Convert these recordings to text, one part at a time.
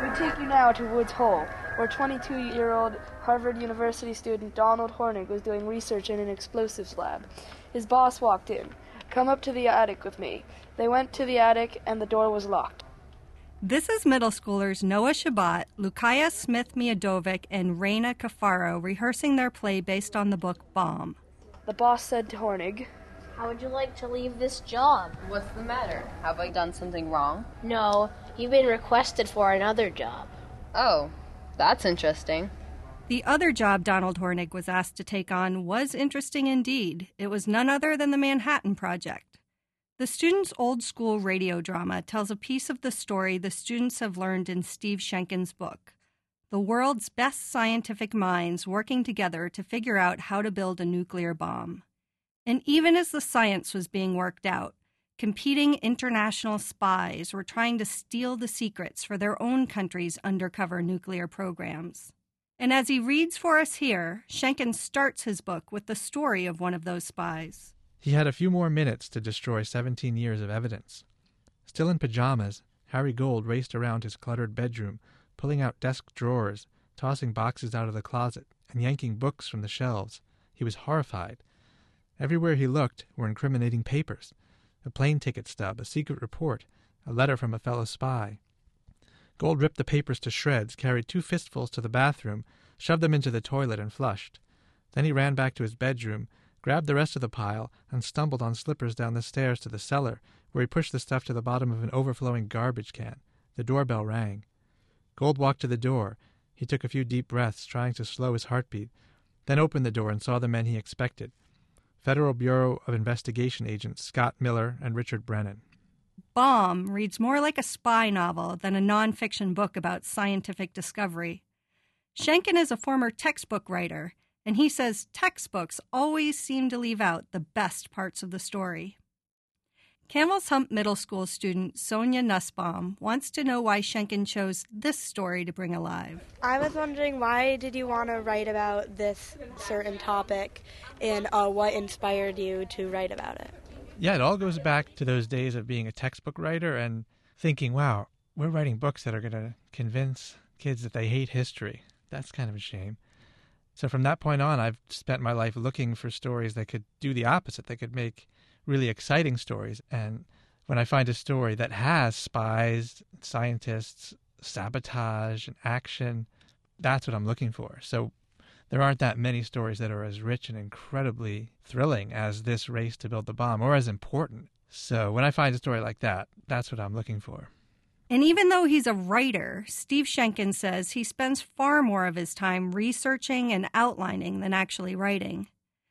We take you now to Woods Hole, where 22-year-old Harvard University student Donald Hornig was doing research in an explosives lab. His boss walked in. "Come up to the attic with me." They went to the attic, and the door was locked. This is middle schoolers Noah Shabbat, Lukaya Smith-Miodovic, and Raina Cafaro rehearsing their play based on the book Bomb. The boss said to Hornig, "How would you like to leave this job?" What's the matter? Have I done something wrong? "No, you've been requested for another job." Oh, that's interesting. The other job Donald Hornig was asked to take on was interesting indeed. It was none other than the Manhattan Project. The students' old-school radio drama tells a piece of the story the students have learned in Steve Schenken's book, the world's best scientific minds working together to figure out how to build a nuclear bomb. And even as the science was being worked out, competing international spies were trying to steal the secrets for their own country's undercover nuclear programs. And as he reads for us here, Schenken starts his book with the story of one of those spies. He had a few more minutes to destroy 17 years of evidence. Still in pajamas, Harry Gold raced around his cluttered bedroom, pulling out desk drawers, tossing boxes out of the closet, and yanking books from the shelves. He was horrified. Everywhere he looked were incriminating papers. A plane ticket stub, a secret report, a letter from a fellow spy. Gold ripped the papers to shreds, carried 2 fistfuls to the bathroom, shoved them into the toilet, and flushed. Then he ran back to his bedroom, grabbed the rest of the pile, and stumbled on slippers down the stairs to the cellar, where he pushed the stuff to the bottom of an overflowing garbage can. The doorbell rang. Gold walked to the door. He took a few deep breaths, trying to slow his heartbeat, then opened the door and saw the men he expected. Federal Bureau of Investigation agents Scott Miller and Richard Brennan. Bomb reads more like a spy novel than a nonfiction book about scientific discovery. Schenken is a former textbook writer, and he says textbooks always seem to leave out the best parts of the story. Camel's Hump Middle School student Sonia Nussbaum wants to know why Schenken chose this story to bring alive. I was wondering, why did you want to write about this certain topic, and what inspired you to write about it? Yeah, it all goes back to those days of being a textbook writer and thinking, wow, we're writing books that are going to convince kids that they hate history. That's kind of a shame. So from that point on, I've spent my life looking for stories that could do the opposite, that could make really exciting stories. And when I find a story that has spies, scientists, sabotage, and action, that's what I'm looking for. So there aren't that many stories that are as rich and incredibly thrilling as this race to build the bomb, or as important. So when I find a story like that, that's what I'm looking for. And even though he's a writer, Steve Schenken says he spends far more of his time researching and outlining than actually writing.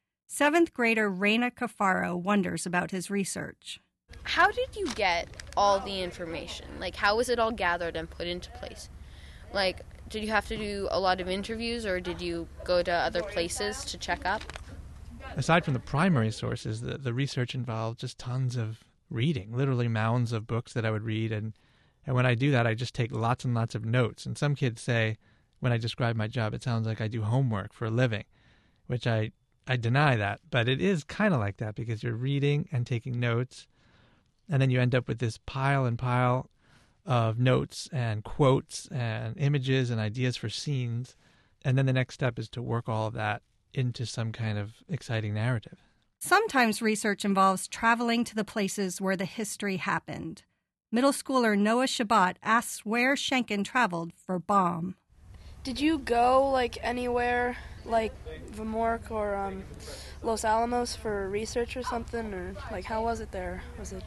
7th grader Raina Cafaro wonders about his research. How did you get all the information? Like, how was it all gathered and put into place? Like, did you have to do a lot of interviews, or did you go to other places to check up? Aside from the primary sources, the research involved just tons of reading, literally mounds of books that I would read. And when I do that, I just take lots and lots of notes. And some kids say, when I describe my job, it sounds like I do homework for a living, which I deny that. But it is kind of like that, because you're reading and taking notes, and then you end up with this pile and pile of notes and quotes and images and ideas for scenes. And then the next step is to work all of that into some kind of exciting narrative. Sometimes research involves traveling to the places where the history happened. Middle schooler Noah Shabbat asks where Schenken traveled for Bomb. Did you go, anywhere, like Vamork or Los Alamos for research or something? Or, how was it there? Was it,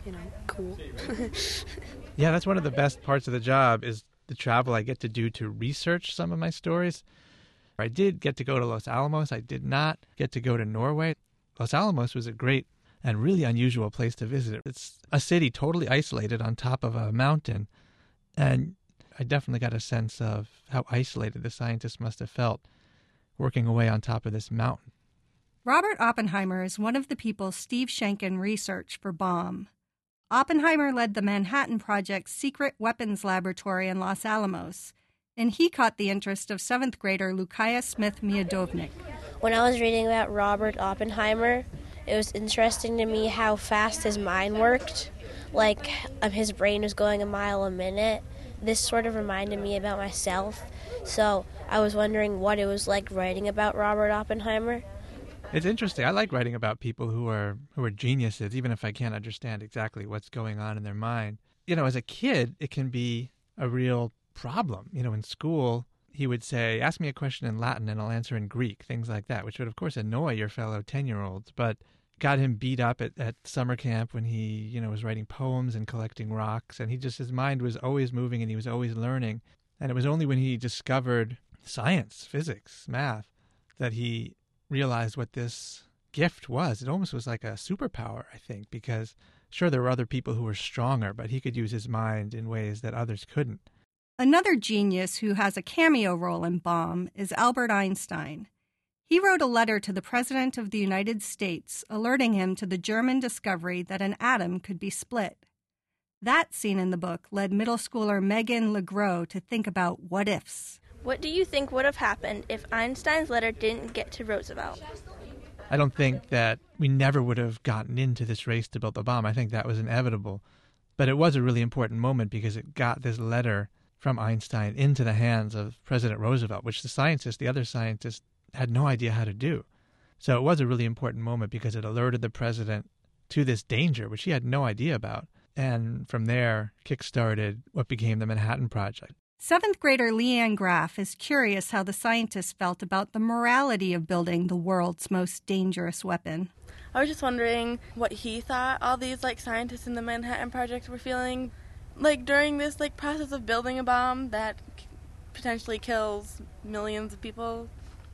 cool? Yeah, that's one of the best parts of the job, is the travel I get to do to research some of my stories. I did get to go to Los Alamos. I did not get to go to Norway. Los Alamos was a great and really unusual place to visit. It's a city totally isolated on top of a mountain, and I definitely got a sense of how isolated the scientists must have felt working away on top of this mountain. Robert Oppenheimer is one of the people Steve Schenken researched for Bomb. Oppenheimer led the Manhattan Project's secret weapons laboratory in Los Alamos, and he caught the interest of 7th grader Lukaya Smith-Miodovic. When I was reading about Robert Oppenheimer, it was interesting to me how fast his mind worked. His brain was going a mile a minute, this sort of reminded me about myself. So I was wondering what it was like writing about Robert Oppenheimer. It's interesting. I like writing about people who are geniuses, even if I can't understand exactly what's going on in their mind. As a kid, it can be a real problem. In school, he would say, ask me a question in Latin and I'll answer in Greek, things like that, which would, of course, annoy your fellow 10-year-olds, but got him beat up at summer camp when he, was writing poems and collecting rocks. And his mind was always moving and he was always learning. And it was only when he discovered science, physics, math, that he realized what this gift was. It almost was like a superpower, I think, because sure, there were other people who were stronger, but he could use his mind in ways that others couldn't. Another genius who has a cameo role in Bomb is Albert Einstein. He wrote a letter to the President of the United States alerting him to the German discovery that an atom could be split. That scene in the book led middle schooler Megan LeGros to think about what-ifs. What do you think would have happened if Einstein's letter didn't get to Roosevelt? I don't think that we never would have gotten into this race to build the bomb. I think that was inevitable. But it was a really important moment because it got this letter from Einstein into the hands of President Roosevelt, which the other scientists, had no idea how to do. So it was a really important moment because it alerted the president to this danger, which he had no idea about. And from there, kick-started what became the Manhattan Project. Seventh grader Leanne Graff is curious how the scientists felt about the morality of building the world's most dangerous weapon. I was just wondering what he thought all these scientists in the Manhattan Project were feeling during this process of building a bomb that potentially kills millions of people.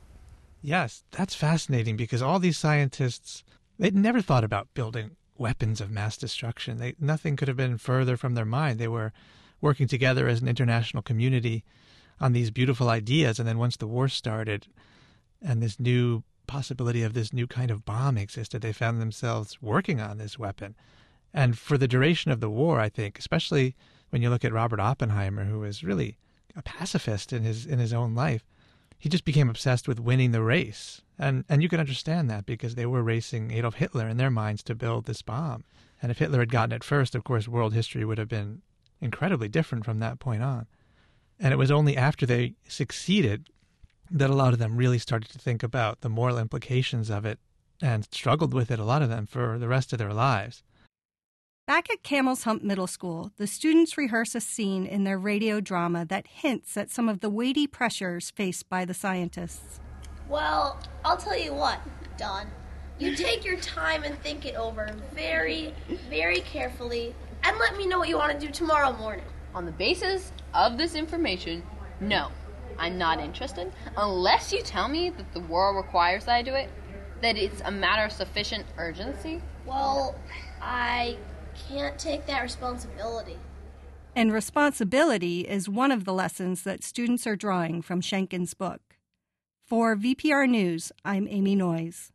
Yes, that's fascinating because all these scientists, they'd never thought about building weapons of mass destruction. Nothing could have been further from their mind. They were working together as an international community on these beautiful ideas. And then once the war started and this new possibility of this new kind of bomb existed, they found themselves working on this weapon. And for the duration of the war, I think, especially when you look at Robert Oppenheimer, who was really a pacifist in his own life, he just became obsessed with winning the race. And you can understand that because they were racing Adolf Hitler in their minds to build this bomb. And if Hitler had gotten it first, of course, world history would have been incredibly different from that point on. And it was only after they succeeded that a lot of them really started to think about the moral implications of it and struggled with it, a lot of them, for the rest of their lives. Back at Camel's Hump Middle School, the students rehearse a scene in their radio drama that hints at some of the weighty pressures faced by the scientists. Well, I'll tell you what, Don. You take your time and think it over very, very carefully and let me know what you want to do tomorrow morning. On the basis of this information, no, I'm not interested unless you tell me that the war requires that I do it, that it's a matter of sufficient urgency. Well, I can't take that responsibility. And responsibility is one of the lessons that students are drawing from Schenken's book. For VPR News, I'm Amy Noyes.